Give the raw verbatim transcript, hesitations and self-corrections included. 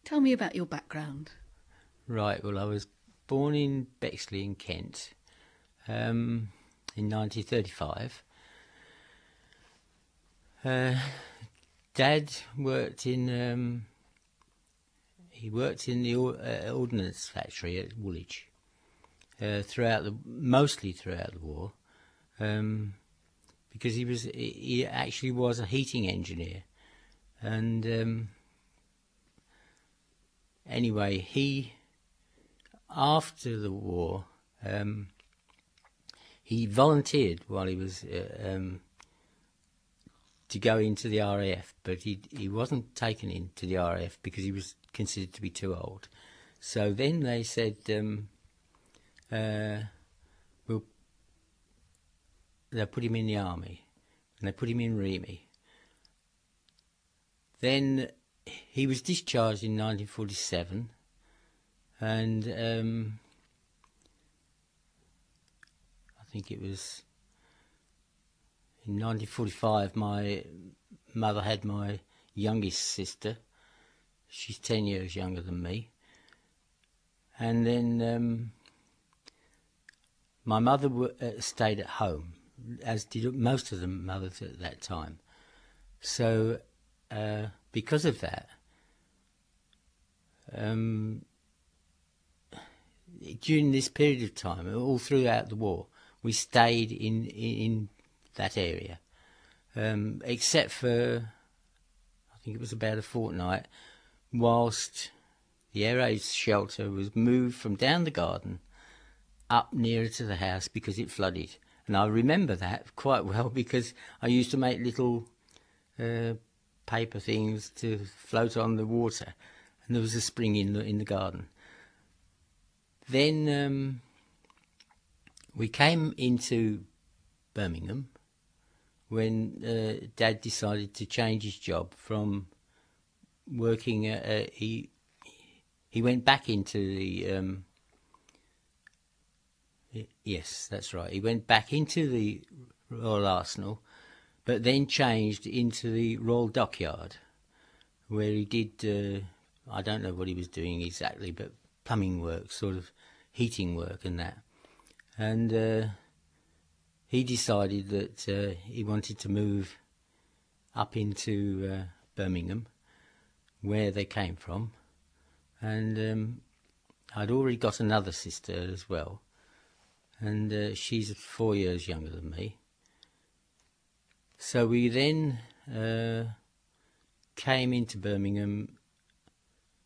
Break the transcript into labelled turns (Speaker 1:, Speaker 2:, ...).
Speaker 1: Tell me about your background.
Speaker 2: Right, well, I was born in Bexley in Kent um, in nineteen thirty-five. Uh, Dad worked in um, he worked in the uh, ordnance factory at Woolwich uh, throughout the mostly throughout the war, um, because he was he actually was a heating engineer, and um, anyway he after the war um, he volunteered while he was uh, um, to go into the R A F, but he he wasn't taken into the R A F because he was considered to be too old. So then they said, um, uh, "We'll." They put him in the army, and they put him in Remy. Then he was discharged in nineteen forty-seven, and um, I think it was in nineteen forty-five. My mother had my youngest sister. She's ten years younger than me. And then um, my mother w- uh, stayed at home, as did most of the mothers at that time. So uh, because of that, um, during this period of time, all throughout the war, we stayed in in that area, um, except for I think it was about a fortnight, whilst the air raid shelter was moved from down the garden up nearer to the house because it flooded. And I remember that quite well because I used to make little uh, paper things to float on the water, and there was a spring in the, in the garden. Then um, we came into Birmingham when uh, Dad decided to change his job from working at, uh, he he went back into the um, yes, that's right. He went back into the Royal Arsenal, but then changed into the Royal Dockyard, where he did, uh, I don't know what he was doing exactly, but plumbing work, sort of heating work and that. And uh, he decided that uh, he wanted to move up into uh, Birmingham, where they came from. And um, I'd already got another sister as well, and uh, she's four years younger than me. So we then uh, came into Birmingham